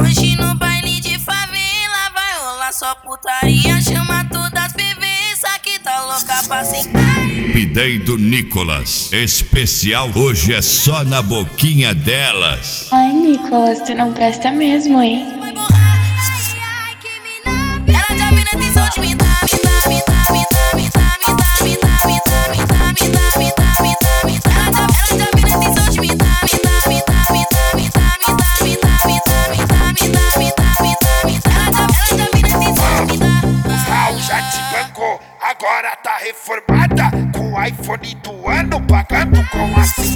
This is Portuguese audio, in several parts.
Hoje no baile de favela vai rolar só putaria. Chama todas as bebês, que tá louca pra sentar. Pidei do Nicolas, especial hoje é só na boquinha delas. Ai, Nicolas, tu não presta mesmo, hein? Ela já vira atenção de me dar, me dar, me dar, me dar, me dar, me dar, me dar, me dar, me dar, me dar, me dar, me dar, me dar. Ela já vira atenção de me dar, me dar, me dar, me dar, me dar, me dar, me dar, me dar, me dar, me dar, me dar, me dar, me dar. Ela já vira atenção de me dar. Raul já te bancou, agora tá reformada, com o iPhone do ano, pagando com assim,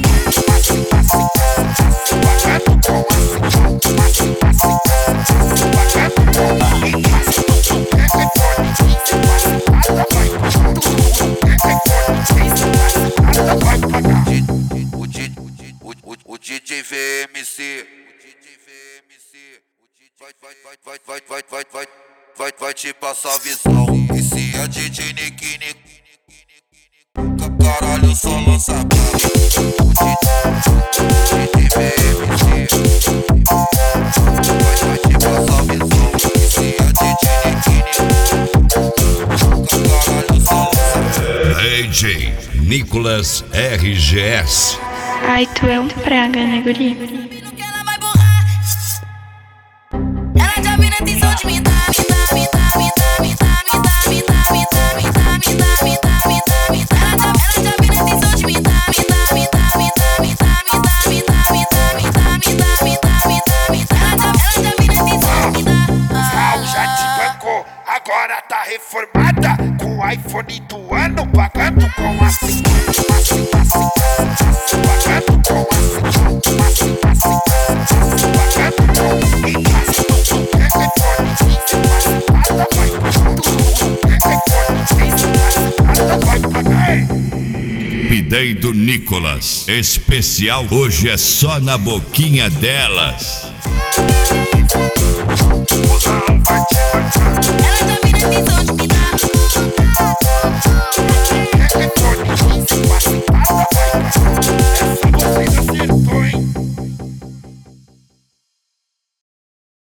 pagando com assim, pagando o DJ VMC, vai te passar a visão. Esse é DJ Nick, caralho, só lança bravo. O DJ VMC vai te passar a visão. Esse é DJ Nick, caralho, só lança bravo. DJ Nicolas RGS. Ai, tu é um praga, né, guri? Que ela vai borrar. Ela já vira atenção de me dar, me dar, me dar, me dar, me dar, me dar, me dar, me dar, me dar, me dar, me dar, me dar, me dar. Ela já vira atenção de me dar, me dar, me dar, me dar, me dar, me dar, me dar, me dar, me dar, me dar, me dar, me dar, me dar. Ela já vira atenção de me dar. Raul já te bancou, agora tá reformada, com o iPhone do ano, pagando com assim, pagando com assim, Pidei do Nicolas, especial hoje é só na boquinha delas. o Raul vai te bancar.